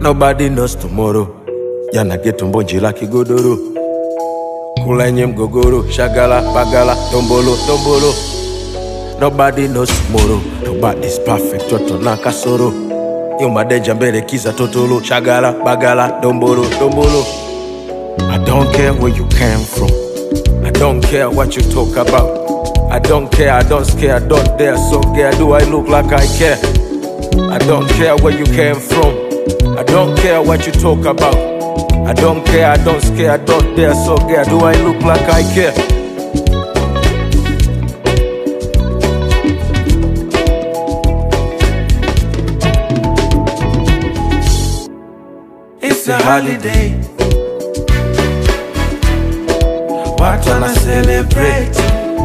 Nobody knows tomorrow. Jana geto mbonji la kigodoro. Kula nye mgogoro. Shagala, bagala, tombolo, tombolo. Nobody knows tomorrow. Nobody's perfect, toto na kasoro. Yuma denja mbele kiza totolo. Shagala, bagala, tombolo, tombolo. I don't care where you came from. I don't care what you talk about. I don't care, I don't scare, I don't dare. So care, do I look like I care? I don't care where you came from. I don't care what you talk about. I don't care, I don't scare, I don't dare. So care, do I look like I care? It's a holiday. What wanna celebrate?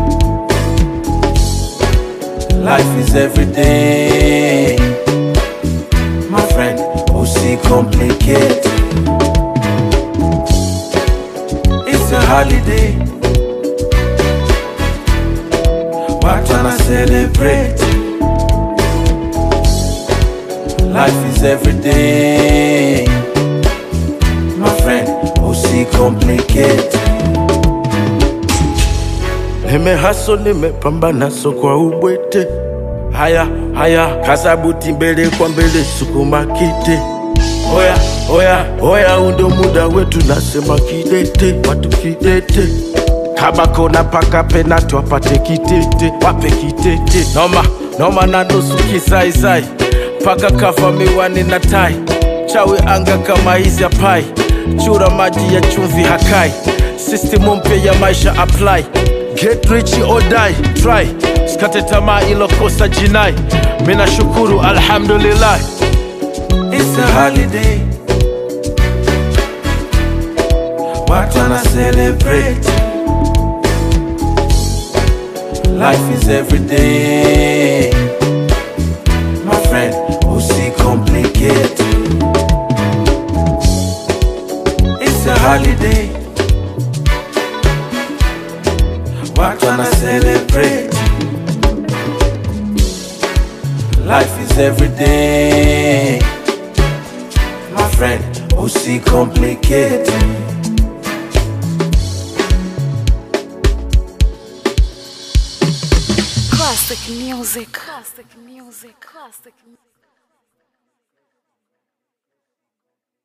Life is every day, my friend. Usi complicate. It's a holiday. What wanna celebrate? Life is every day, my friend. Usi complicate. Nime haso nime pambana so kwa ubwete. Haya, haya, kasabuti mbele kwa mbele sukuma kite. Oya, oya, oya undo muda wetu nasema kidete. Watu kidete kabako na paka penatu wapate kitete. Wape kitete noma, noma na nusu kisai sai. Paka kafa miwani na tai. Chawe anga kama hizi ya pai. Chura maji ya chumvi hakai. System mpya ya maisha apply. Get rich or die, try. Skate tamaa ilo kosa jinai. Mina shukuru alhamdulillah. It's a holiday. What wanna celebrate? Life is every day, my friend. Usi complicate. It's a holiday. What wanna celebrate? Life is every day, my friend. Usi complicate. Classic music. Classic music. Classic music.